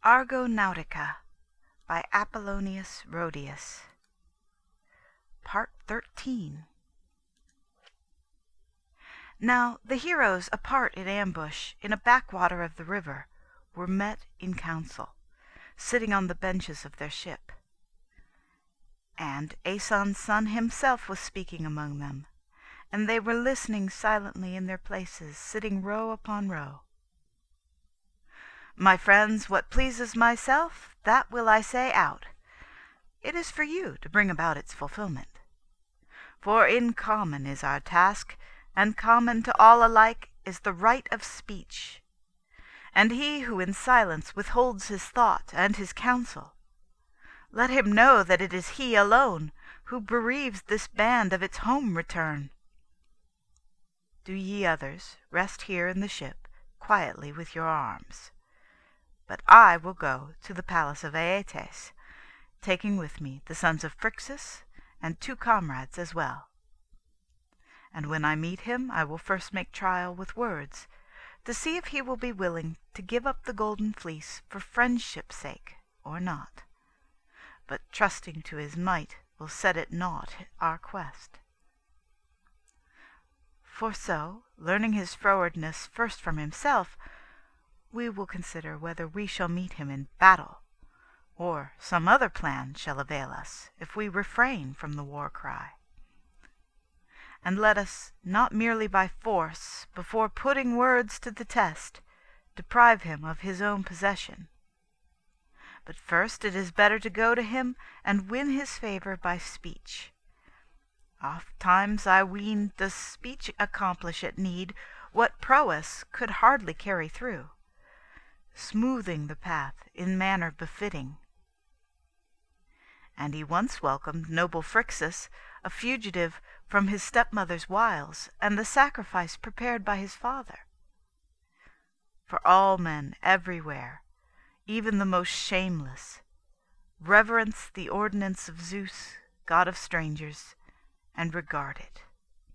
Argonautica by Apollonius Rhodius. Part 13. Now the heroes, apart in ambush, in a backwater of the river, were met in council, sitting on the benches of their ship. And Aeson's son himself was speaking among them, and they were listening silently in their places, sitting row upon row. My friends, what pleases myself, that will I say out. It is for you to bring about its fulfilment. For in common is our task, and common to all alike is the right of speech. And he who in silence withholds his thought and his counsel, let him know that it is he alone who bereaves this band of its home return. Do ye others rest here in the ship quietly with your arms. But I will go to the palace of Aeetes, taking with me the sons of Phrixus and 2 comrades as well. And when I meet him I will first make trial with words, to see if he will be willing to give up the golden fleece for friendship's sake or not, but trusting to his might will set at naught our quest. For so, learning his frowardness first from himself, we will consider whether we shall meet him in battle, or some other plan shall avail us, if we refrain from the war cry. And let us, not merely by force, before putting words to the test, deprive him of his own possession. But first it is better to go to him and win his favour by speech. Ofttimes I ween does speech accomplish at need what prowess could hardly carry through, smoothing the path in manner befitting. And he once welcomed noble Phrixus, a fugitive from his stepmother's wiles, and the sacrifice prepared by his father. For all men everywhere, even the most shameless, reverence the ordinance of Zeus, god of strangers, and regard it.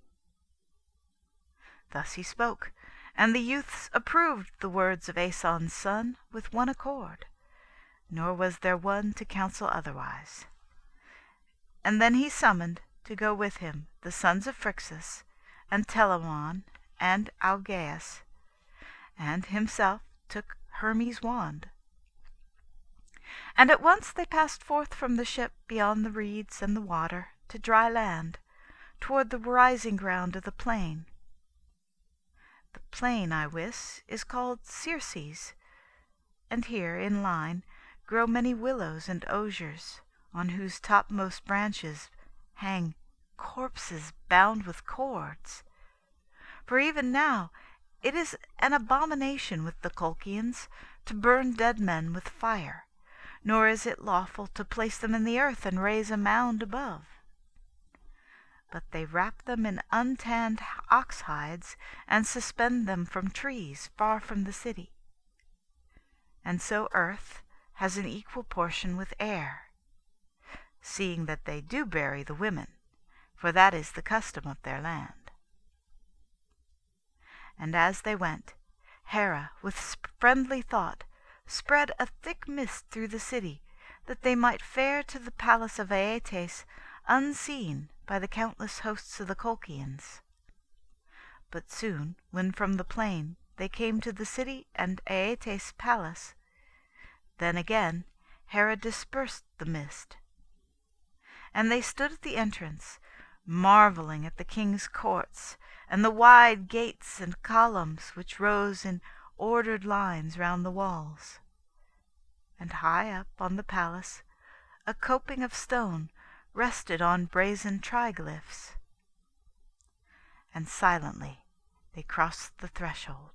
Thus he spoke, and the youths approved the words of Aeson's son with one accord, nor was there one to counsel otherwise. And then he summoned to go with him the sons of Phrixus, and Telamon, and Augeas, and himself took Hermes' wand. And at once they passed forth from the ship beyond the reeds and the water to dry land, toward the rising ground of the plain. The plain, I wis, is called Circes, and here in line grow many willows and osiers, on whose topmost branches hang corpses bound with cords. For even now it is an abomination with the Colchians to burn dead men with fire, nor is it lawful to place them in the earth and raise a mound above. But they wrap them in untanned ox hides and suspend them from trees far from the city. And so earth has an equal portion with air, seeing that they do bury the women, for that is the custom of their land. And as they went, Hera, with friendly thought, spread a thick mist through the city, that they might fare to the palace of Aeetes unseen by the countless hosts of the Colchians. But soon, when from the plain they came to the city and Aeetes' palace, then again Hera dispersed the mist. And they stood at the entrance, marvelling at the king's courts, and the wide gates and columns which rose in ordered lines round the walls. And high up on the palace a coping of stone rested on brazen triglyphs. And silently they crossed the threshold.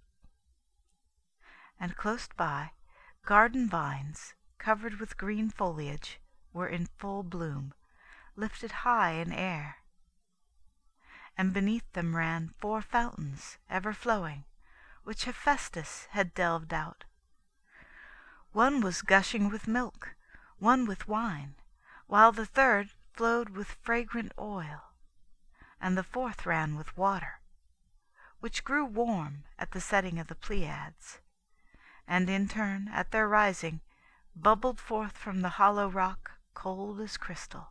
And close by, garden vines, covered with green foliage, were in full bloom, lifted high in air. And beneath them ran 4 fountains, ever flowing, which Hephaestus had delved out. One was gushing with milk, one with wine, while the third flowed with fragrant oil, and the fourth ran with water, which grew warm at the setting of the Pleiads, and in turn, at their rising, bubbled forth from the hollow rock, cold as crystal.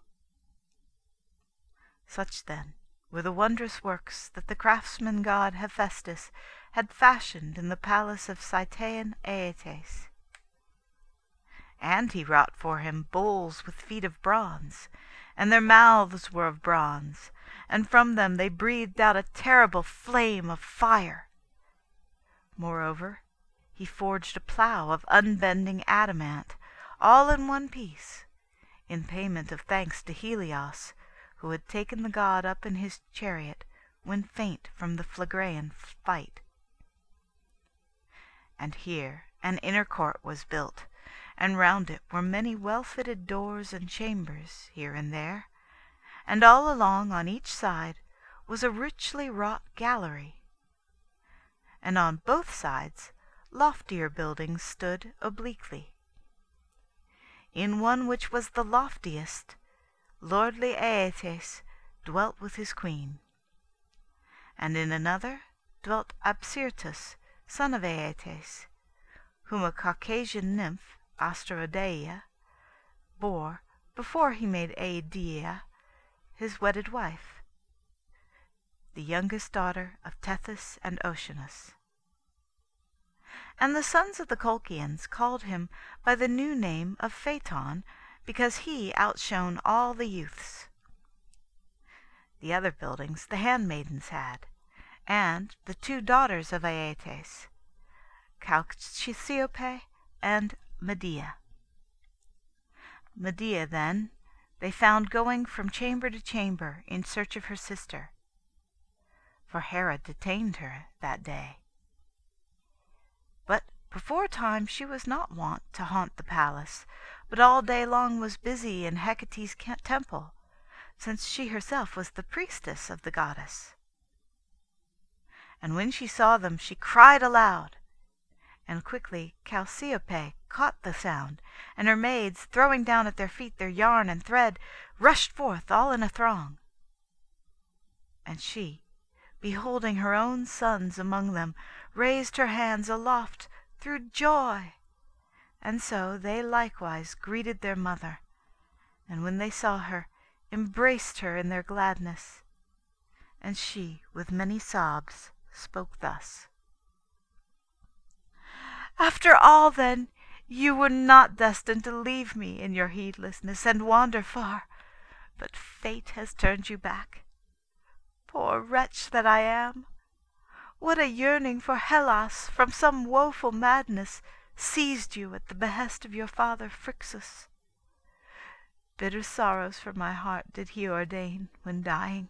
Such, then, were the wondrous works that the craftsman god Hephaestus had fashioned in the palace of Cytaean Aeetes. And he wrought for him bulls with feet of bronze, and their mouths were of bronze, and from them they breathed out a terrible flame of fire. Moreover, he forged a plough of unbending adamant, all in one piece, in payment of thanks to Helios, who had taken the god up in his chariot when faint from the Phlegraean fight. And here an inner court was built, and round it were many well-fitted doors and chambers here and there, and all along on each side was a richly wrought gallery. And on both sides loftier buildings stood obliquely. In one which was the loftiest, lordly Aeetes dwelt with his queen, and in another dwelt Absyrtus, son of Aeetes, whom a Caucasian nymph, Asterodeia, bore before he made Aideia his wedded wife, the youngest daughter of Tethys and Oceanus. And the sons of the Colchians called him by the new name of Phaeton, because he outshone all the youths. The other buildings the handmaidens had, and the two daughters of Aeetes, Chalciope and Medea. Medea, then, they found going from chamber to chamber in search of her sister, for Herod detained her that day. But before time she was not wont to haunt the palace, but all day long was busy in Hecate's temple, since she herself was the priestess of the goddess. And when she saw them she cried aloud, and quickly Chalciope caught the sound, and her maids, throwing down at their feet their yarn and thread, rushed forth all in a throng. And she, beholding her own sons among them, raised her hands aloft through joy, and so they likewise greeted their mother, and when they saw her, embraced her in their gladness. And she, with many sobs, spoke thus: "After all, then, you were not destined to leave me in your heedlessness and wander far, but fate has turned you back. Poor wretch that I am! What a yearning for Hellas from some woeful madness seized you at the behest of your father Phrixus. Bitter sorrows for my heart did he ordain when dying.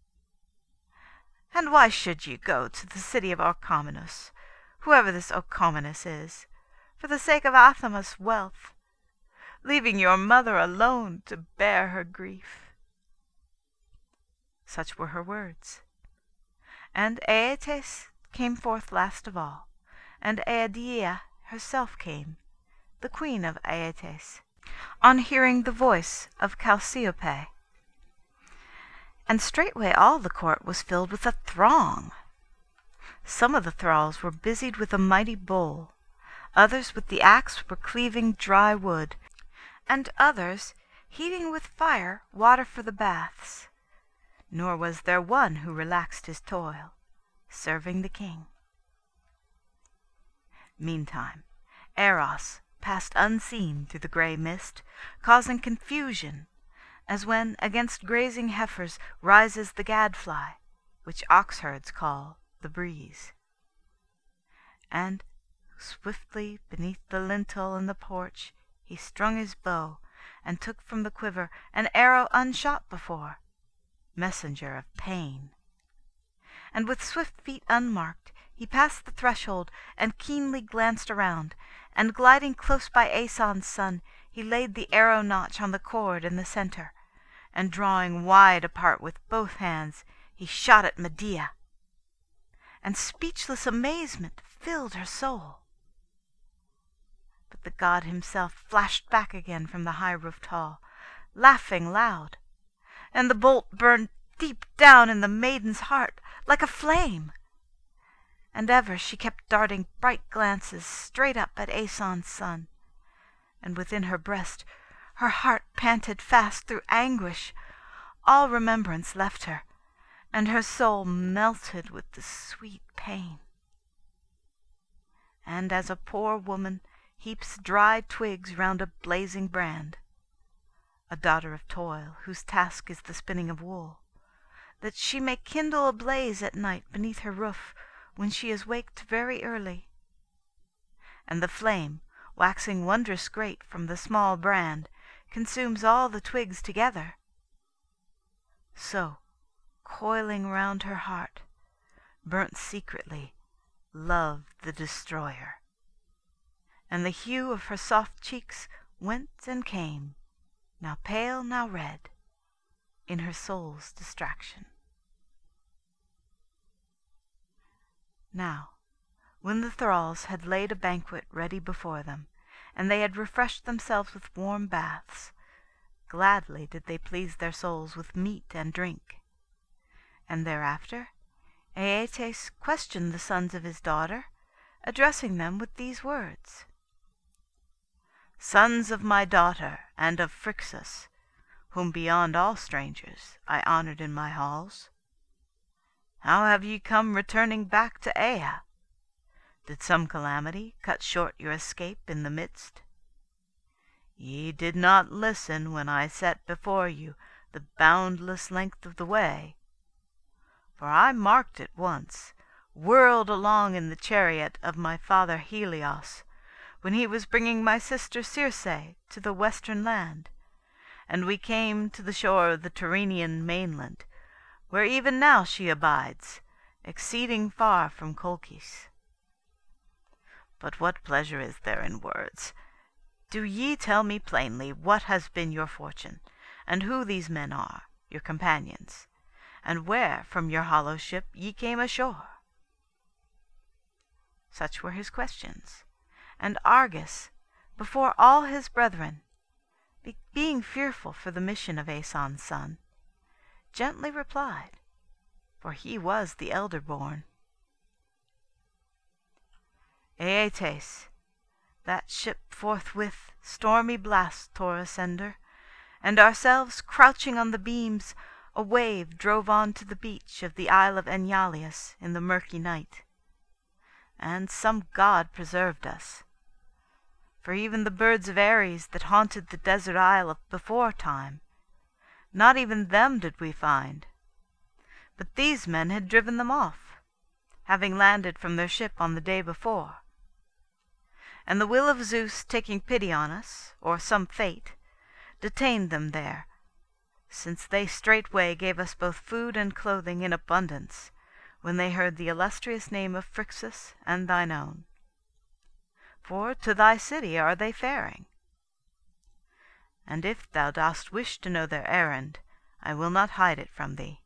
And why should you go to the city of Orchomenus, whoever this Orchomenus is, for the sake of Athamas' wealth, leaving your mother alone to bear her grief?" Such were her words. And Aeetes came forth last of all, and Aideia herself came, the queen of Aeetes, on hearing the voice of Chalciope. And straightway all the court was filled with a throng. Some of the thralls were busied with a mighty bowl, others with the axe were cleaving dry wood, and others heating with fire water for the baths. Nor was there one who relaxed his toil, serving the king. Meantime, Eros passed unseen through the grey mist, causing confusion, as when against grazing heifers rises the gadfly, which oxherds call the breeze. And swiftly beneath the lintel in the porch he strung his bow, and took from the quiver an arrow unshot before, messenger of pain. And with swift feet unmarked he passed the threshold, and keenly glanced around, and gliding close by Aeson's son, he laid the arrow notch on the cord in the centre, and drawing wide apart with both hands, he shot at Medea. And speechless amazement filled her soul. But the god himself flashed back again from the high-roofed hall, laughing loud, and the bolt burned deep down in the maiden's heart like a flame. and ever she kept darting bright glances straight up at Aeson's son. And within her breast her heart panted fast through anguish. All remembrance left her, and her soul melted with the sweet pain. And as a poor woman heaps dry twigs round a blazing brand, a daughter of toil, whose task is the spinning of wool, that she may kindle a blaze at night beneath her roof when she is waked very early, and the flame, waxing wondrous great from the small brand, consumes all the twigs together, so, coiling round her heart, burnt secretly Love the destroyer, and the hue of her soft cheeks went and came, now pale, now red, in her soul's distraction. Now, when the thralls had laid a banquet ready before them, and they had refreshed themselves with warm baths, gladly did they please their souls with meat and drink. And thereafter Aeetes questioned the sons of his daughter, addressing them with these words: Sons of my daughter, and of Phrixus, whom beyond all strangers I honoured in my halls, how have ye come returning back to Aea? Did some calamity cut short your escape in the midst? Ye did not listen when I set before you the boundless length of the way, for I marked it once, whirled along in the chariot of my father Helios, when he was bringing my sister Circe to the western land, and we came to the shore of the Tyrrhenian mainland, where even now she abides, exceeding far from Colchis. But what pleasure is there in words? Do ye tell me plainly what has been your fortune, and who these men are, your companions, and where from your hollow ship ye came ashore? Such were his questions, and Argus, before all his brethren, being fearful for the mission of Aeson's son, gently replied, for he was the elder born. Aeetes, that ship forthwith stormy blasts tore asunder, and ourselves crouching on the beams, a wave drove on to the beach of the isle of Enyalius in the murky night. And some god preserved us. For even the birds of Ares that haunted the desert isle before time, not even them did we find, but these men had driven them off, having landed from their ship on the day before. And the will of Zeus taking pity on us, or some fate, detained them there, since they straightway gave us both food and clothing in abundance, when they heard the illustrious name of Phrixus and thine own. For to thy city are they faring. And if thou dost wish to know their errand, I will not hide it from thee.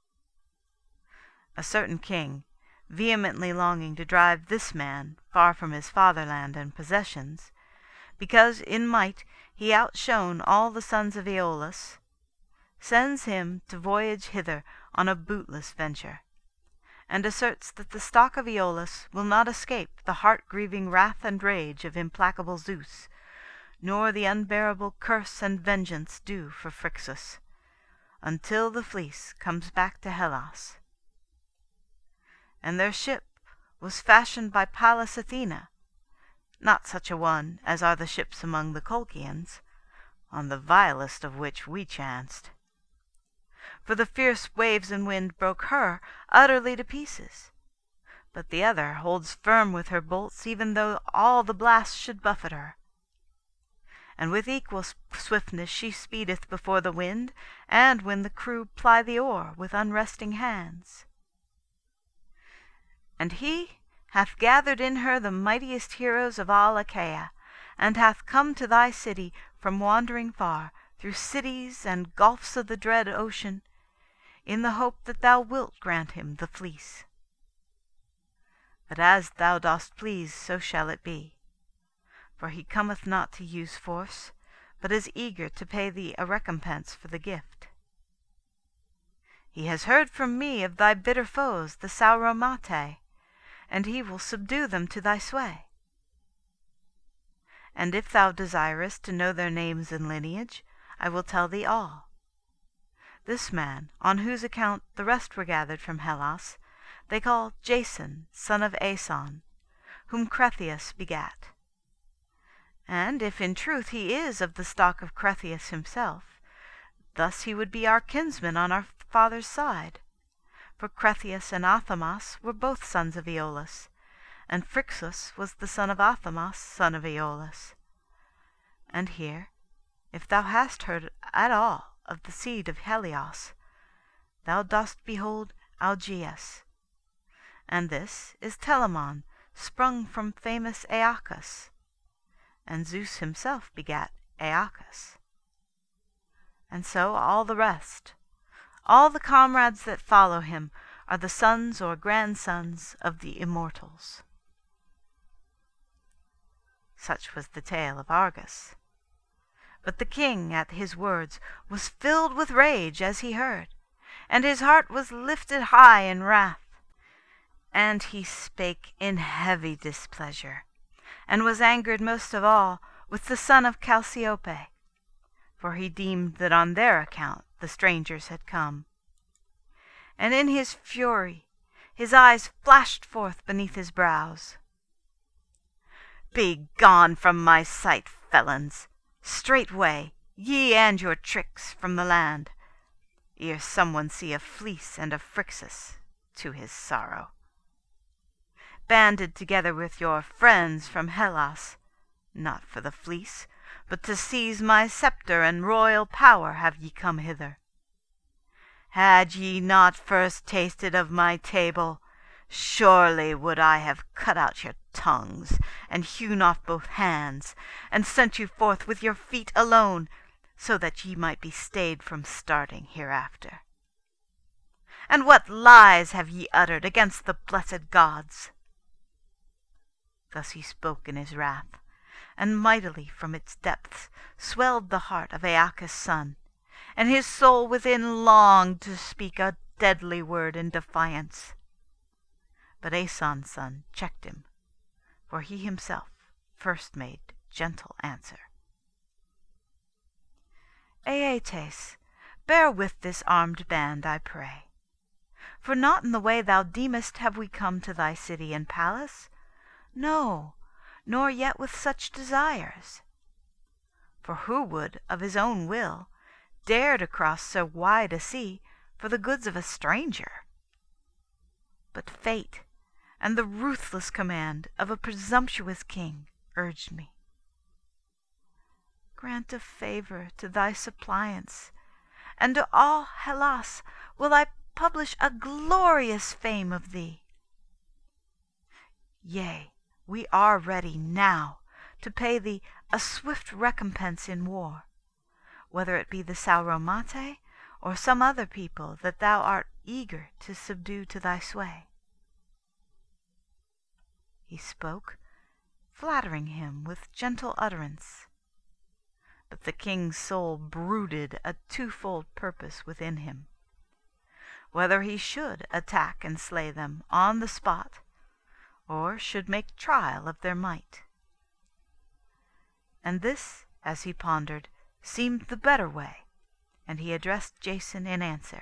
A certain king, vehemently longing to drive this man far from his fatherland and possessions, because in might he outshone all the sons of Aeolus, sends him to voyage hither on a bootless venture, and asserts that the stock of Aeolus will not escape the heart-grieving wrath and rage of implacable Zeus, nor the unbearable curse and vengeance due for Phrixus, until the fleece comes back to Hellas. And their ship was fashioned by Pallas Athena, not such a one as are the ships among the Colchians, on the vilest of which we chanced. For the fierce waves and wind broke her utterly to pieces, but the other holds firm with her bolts even though all the blasts should buffet her. And with equal swiftness she speedeth before the wind, and when the crew ply the oar with unresting hands. And he hath gathered in her the mightiest heroes of all Achaea, and hath come to thy city from wandering far, through cities and gulfs of the dread ocean, in the hope that thou wilt grant him the fleece. But as thou dost please, so shall it be. For he cometh not to use force, but is eager to pay thee a recompense for the gift. He has heard from me of thy bitter foes, the Sauromatae, and he will subdue them to thy sway. And if thou desirest to know their names and lineage, I will tell thee all. This man, on whose account the rest were gathered from Hellas, they call Jason, son of Aeson, whom Cretheus begat. And if in truth he is of the stock of Cretheus himself, thus he would be our kinsman on our father's side. For Cretheus and Athamas were both sons of Aeolus, and Phrixus was the son of Athamas, son of Aeolus. And here, if thou hast heard at all of the seed of Helios, thou dost behold Augeas. And this is Telamon, sprung from famous Aeacus. And Zeus himself begat Aeacus. And so all the rest, all the comrades that follow him, are the sons or grandsons of the immortals. Such was the tale of Argus. But the king at his words was filled with rage as he heard, and his heart was lifted high in wrath. And he spake in heavy displeasure, and was angered most of all with the son of Chalciope, for he deemed that on their account the strangers had come. And in his fury his eyes flashed forth beneath his brows. Be gone from my sight, felons, straightway, ye and your tricks, from the land, ere someone see a fleece and a Phrixus, to his sorrow. Banded together with your friends from Hellas, not for the fleece, but to seize my sceptre and royal power have ye come hither. Had ye not first tasted of my table, surely would I have cut out your tongues, and hewn off both hands, and sent you forth with your feet alone, so that ye might be stayed from starting hereafter. And what lies have ye uttered against the blessed gods? Thus he spoke in his wrath, and mightily from its depths swelled the heart of Aeacus' son, and his soul within longed to speak a deadly word in defiance. But Aeson's son checked him, for he himself first made gentle answer. Aeetes, bear with this armed band, I pray. For not in the way thou deemest have we come to thy city and palace, no, nor yet with such desires. For who would, of his own will, dare to cross so wide a sea for the goods of a stranger? But fate, and the ruthless command of a presumptuous king, urged me. Grant a favour to thy suppliants, and to all Hellas will I publish a glorious fame of thee. Yea, we are ready now to pay thee a swift recompense in war, whether it be the Sauromate or some other people that thou art eager to subdue to thy sway. He spoke, flattering him with gentle utterance. But the king's soul brooded a twofold purpose within him, whether he should attack and slay them on the spot, or should make trial of their might. And this, as he pondered, seemed the better way, and he addressed Jason in answer.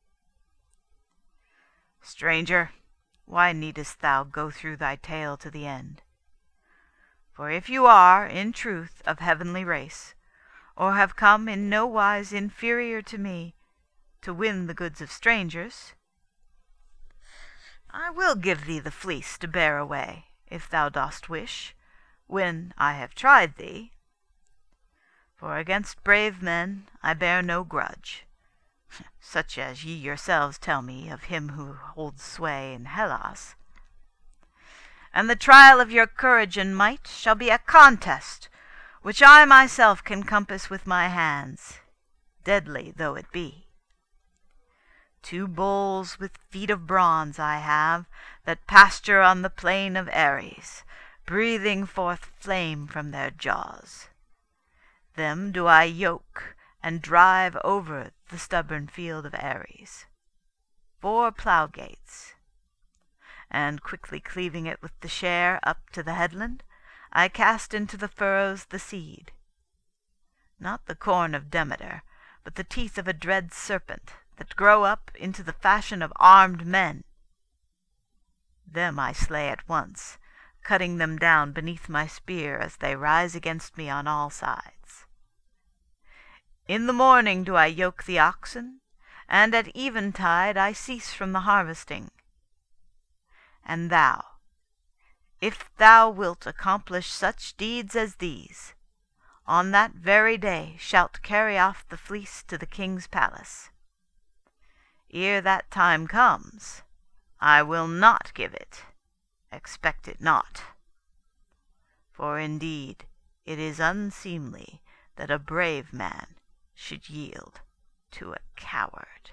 Stranger, why needest thou go through thy tale to the end? For if you are, in truth, of heavenly race, or have come in no wise inferior to me, to win the goods of strangers, I will give thee the fleece to bear away, if thou dost wish, when I have tried thee. For against brave men I bear no grudge, such as ye yourselves tell me of him who holds sway in Hellas. And the trial of your courage and might shall be a contest, which I myself can compass with my hands, deadly though it be. 2 bulls with feet of bronze I have, that pasture on the plain of Ares, breathing forth flame from their jaws. Them do I yoke and drive over the stubborn field of Ares. 4 plough gates. and quickly cleaving it with the share up to the headland, I cast into the furrows the seed. Not the corn of Demeter, but the teeth of a dread serpent, that grow up into the fashion of armed men. Them I slay at once, cutting them down beneath my spear as they rise against me on all sides. In the morning do I yoke the oxen, and at eventide I cease from the harvesting. And thou, if thou wilt accomplish such deeds as these, on that very day shalt carry off the fleece to the king's palace. Ere that time comes, I will not give it. Expect it not. For indeed it is unseemly that a brave man should yield to a coward.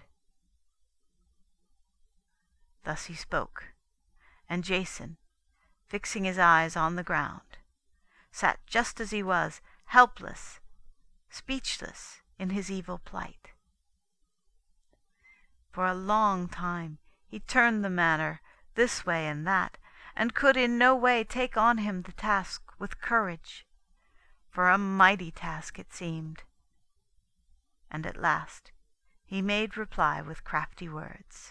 Thus he spoke, and Jason, fixing his eyes on the ground, sat just as he was, helpless, speechless in his evil plight. For a long time he turned the matter this way and that, and could in no way take on him the task with courage, for a mighty task it seemed. And at last he made reply with crafty words.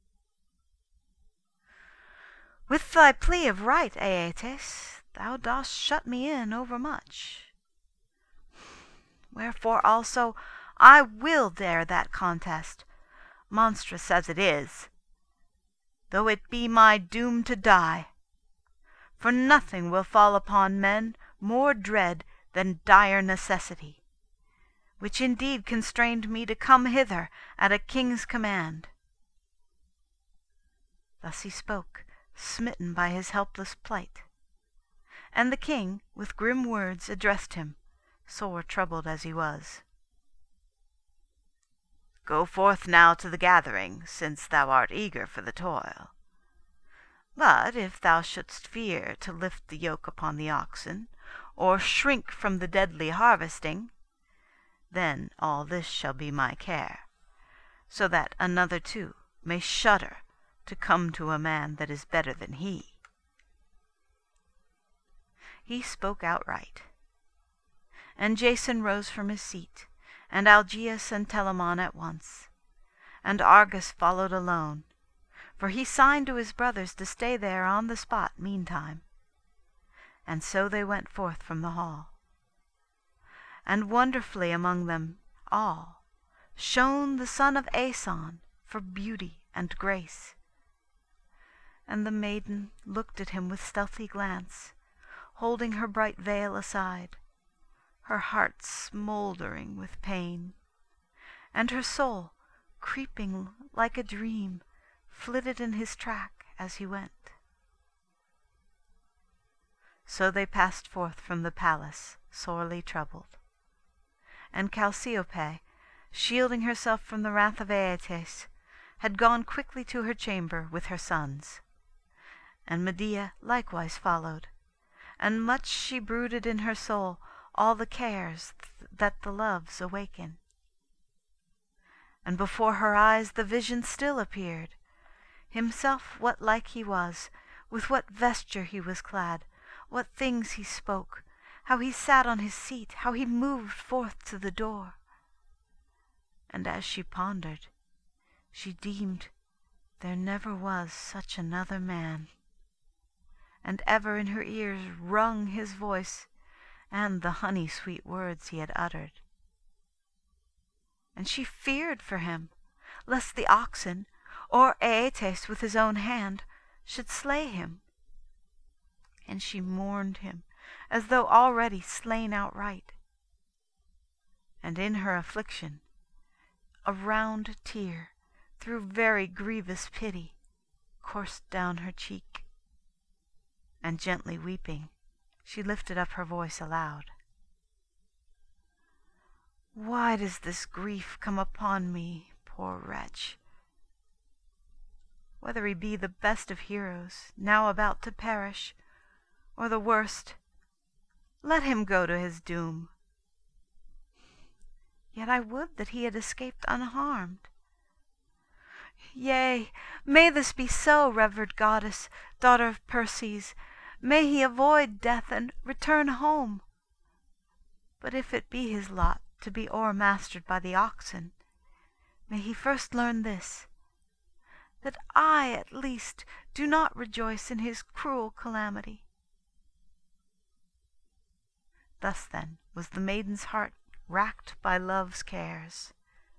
With thy plea of right, Aeetes, thou dost shut me in overmuch. Wherefore also I will dare that contest, monstrous as it is, though it be my doom to die. For nothing will fall upon men more dread than dire necessity, which indeed constrained me to come hither at a king's command. Thus he spoke, smitten by his helpless plight. And the king with grim words addressed him, sore troubled as he was. Go forth now to the gathering, since thou art eager for the toil. But if thou shouldst fear to lift the yoke upon the oxen, or shrink from the deadly harvesting, then all this shall be my care, so that another too may shudder to come to a man that is better than he. He spoke outright. And Jason rose from his seat, and Algeus and Telamon at once. And Argus followed alone, for he signed to his brothers to stay there on the spot meantime. And so they went forth from the hall. And wonderfully among them all shone the son of Aeson for beauty and grace. And the maiden looked at him with stealthy glance, holding her bright veil aside, her heart smouldering with pain, and her soul, creeping like a dream, flitted in his track as he went. So they passed forth from the palace, sorely troubled. And Chalciope, shielding herself from the wrath of Aeetes, had gone quickly to her chamber with her sons. And Medea likewise followed, and much she brooded in her soul all the cares that the Loves awaken. And before her eyes the vision still appeared, himself what like he was, with what vesture he was clad, what things he spoke, how he sat on his seat, how he moved forth to the door. And as she pondered, she deemed there never was such another man. And ever in her ears rung his voice, and the honey-sweet words he had uttered. And she feared for him, lest the oxen, or Aeetes with his own hand, should slay him. And she mourned him, as though already slain outright. And in her affliction, a round tear, through very grievous pity, coursed down her cheek. And gently weeping, she lifted up her voice aloud. Why does this grief come upon me, poor wretch? Whether he be the best of heroes, now about to perish, or the worst, let him go to his doom. Yet I would that he had escaped unharmed. Yea, may this be so, revered goddess, daughter of Perses. May he avoid death and return home. But if it be his lot to be o'ermastered by the oxen, may he first learn this, that I at least do not rejoice in his cruel calamity. Thus then was the maiden's heart racked by love's cares.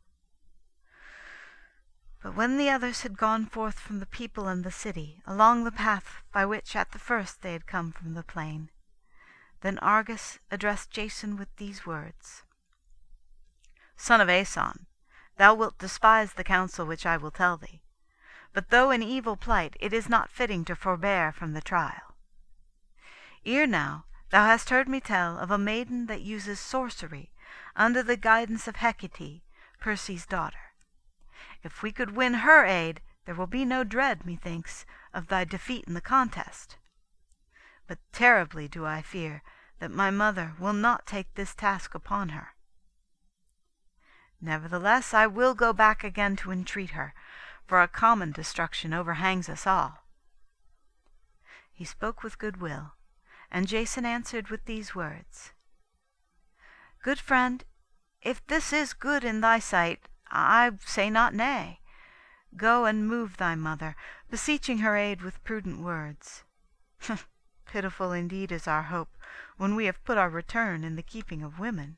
But when the others had gone forth from the people and the city, along the path by which at the first they had come from the plain, then Argus addressed Jason with these words: Son of Aeson, thou wilt despise the counsel which I will tell thee, but though in evil plight, it is not fitting to forbear from the trial. Ere now thou hast heard me tell of a maiden that uses sorcery under the guidance of Hecate, Perses' daughter. If we could win her aid, there will be no dread, methinks, of thy defeat in the contest. But terribly do I fear that my mother will not take this task upon her. Nevertheless, I will go back again to entreat her, for a common destruction overhangs us all. He spoke with good will, and Jason answered with these words: Good friend, if this is good in thy sight, I say not nay. Go and move thy mother, beseeching her aid with prudent words. Pitiful indeed is our hope, when we have put our return in the keeping of women.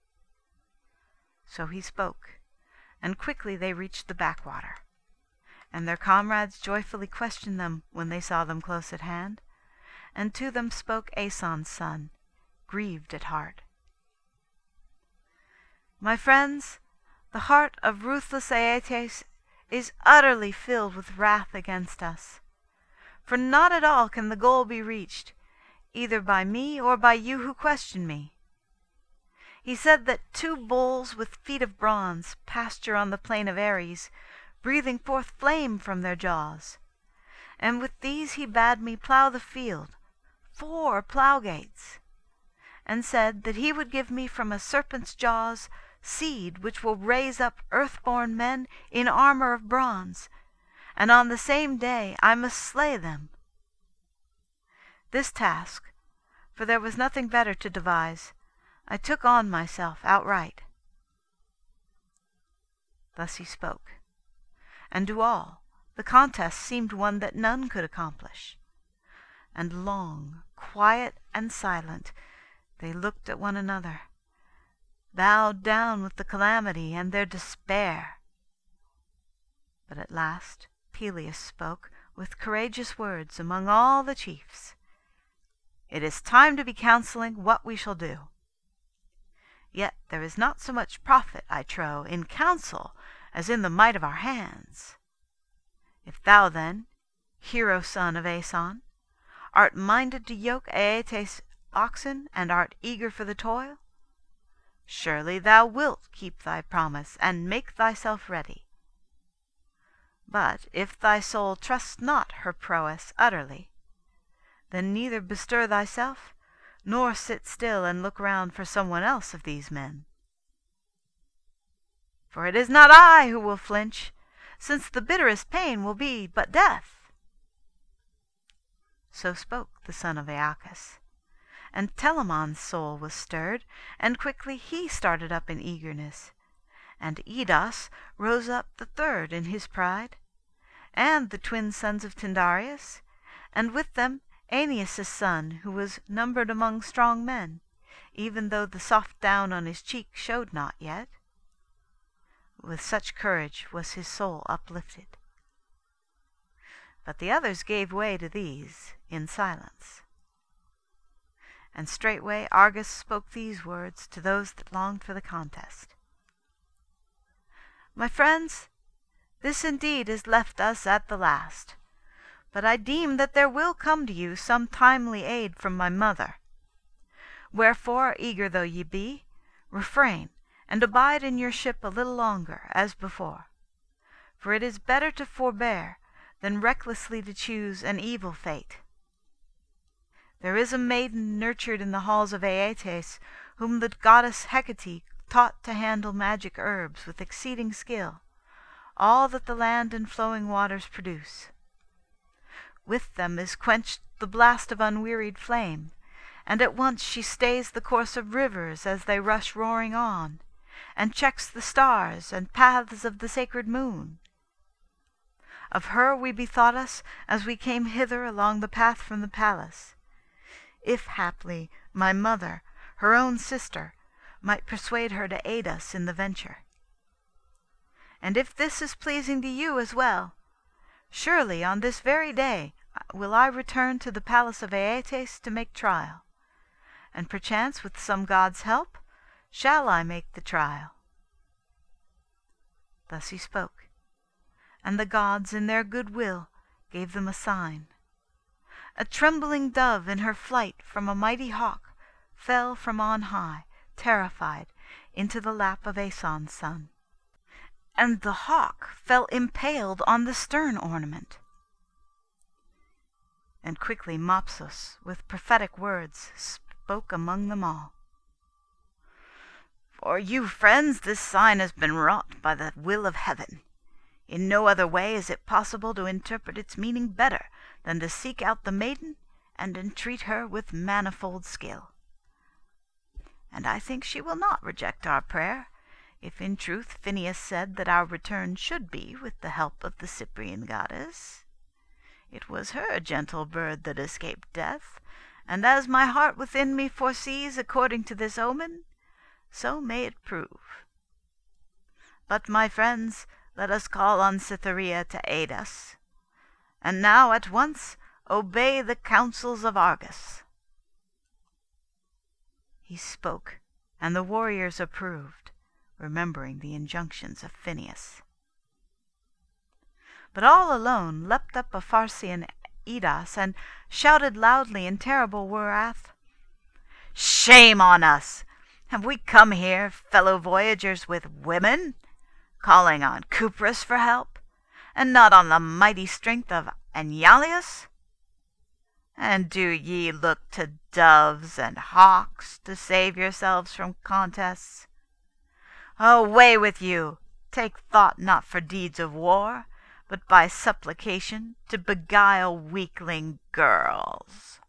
So he spoke, and quickly they reached the backwater. And their comrades joyfully questioned them when they saw them close at hand, and to them spoke Aeson's son, grieved at heart. My friends, the heart of ruthless Aeetes is utterly filled with wrath against us. For not at all can the goal be reached, either by me or by you who question me. He said that 2 bulls with feet of bronze pasture on the plain of Ares, breathing forth flame from their jaws. And with these he bade me plough the field, 4 ploughgates, and said that he would give me from a serpent's jaws seed which will raise up earth-born men in armor of bronze, and on the same day I must slay them. This task, for there was nothing better to devise, I took on myself outright. Thus he spoke, and to all the contest seemed one that none could accomplish. And long, quiet and silent, they looked at one another, bowed down with the calamity and their despair. But at last Peleus spoke with courageous words among all the chiefs. It is time to be counselling what we shall do. Yet there is not so much profit, I trow, in counsel as in the might of our hands. If thou then, hero son of Aeson, art minded to yoke Aeetes' oxen, and art eager for the toil, surely thou wilt keep thy promise, and make thyself ready. But if thy soul trusts not her prowess utterly, then neither bestir thyself, nor sit still and look round for some one else of these men. For it is not I who will flinch, since the bitterest pain will be but death. So spoke the son of Aeacus, and Telamon's soul was stirred, and quickly he started up in eagerness, and Idas rose up the third in his pride, and the twin sons of Tyndareus, and with them Aeneas' son, who was numbered among strong men, even though the soft down on his cheek showed not yet. With such courage was his soul uplifted. But the others gave way to these in silence. And straightway Argus spoke these words to those that longed for the contest. My friends, this indeed is left us at the last, but I deem that there will come to you some timely aid from my mother. Wherefore, eager though ye be, refrain, and abide in your ship a little longer, as before. For it is better to forbear than recklessly to choose an evil fate. There is a maiden nurtured in the halls of Aeetes, whom the goddess Hecate taught to handle magic herbs with exceeding skill, all that the land and flowing waters produce. With them is quenched the blast of unwearied flame, and at once she stays the course of rivers as they rush roaring on, and checks the stars and paths of the sacred moon. Of her we bethought us as we came hither along the path from the palace, if haply my mother, her own sister, might persuade her to aid us in the venture. And if this is pleasing to you as well, surely on this very day will I return to the palace of Aeetes to make trial, and perchance with some god's help shall I make the trial." Thus he spoke, and the gods in their good will gave them a sign. A trembling dove in her flight from a mighty hawk fell from on high, terrified, into the lap of Aeson's son. And the hawk fell impaled on the stern ornament. And quickly Mopsus, with prophetic words, spoke among them all. "For you, friends, this sign has been wrought by the will of heaven. In no other way is it possible to interpret its meaning better than to seek out the maiden and entreat her with manifold skill. And I think she will not reject our prayer, if in truth Phineus said that our return should be with the help of the Cyprian goddess. It was her gentle bird that escaped death, and as my heart within me foresees according to this omen, so may it prove. But, my friends, let us call on Cytherea to aid us. And now at once obey the counsels of Argus." He spoke, and the warriors approved, remembering the injunctions of Phineus. But all alone leapt up a Pharsian Idas, and shouted loudly in terrible wrath, "Shame on us! Have we come here, fellow voyagers, with women, calling on Cypris for help, and not on the mighty strength of Enyalius? And do ye look to doves and hawks to save yourselves from contests? Away with you! Take thought not for deeds of war, but by supplication to beguile weakling girls."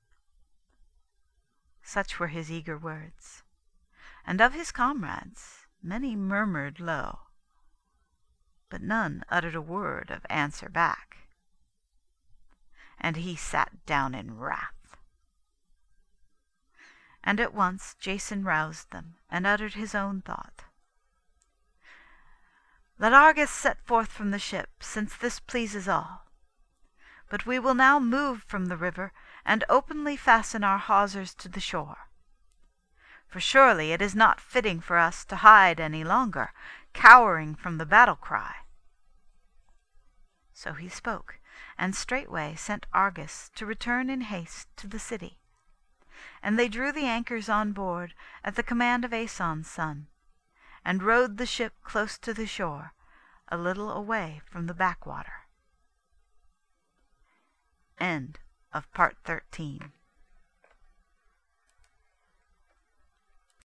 Such were his eager words, and of his comrades many murmured low, but none uttered a word of answer back. And he sat down in wrath. And at once Jason roused them, and uttered his own thought. "Let Argus set forth from the ship, since this pleases all. But we will now move from the river, and openly fasten our hawsers to the shore. For surely it is not fitting for us to hide any longer, cowering from the battle cry." So he spoke, and straightway sent Argus to return in haste to the city. And they drew the anchors on board at the command of Aeson's son, and rowed the ship close to the shore, a little away from the backwater. End of Part 13.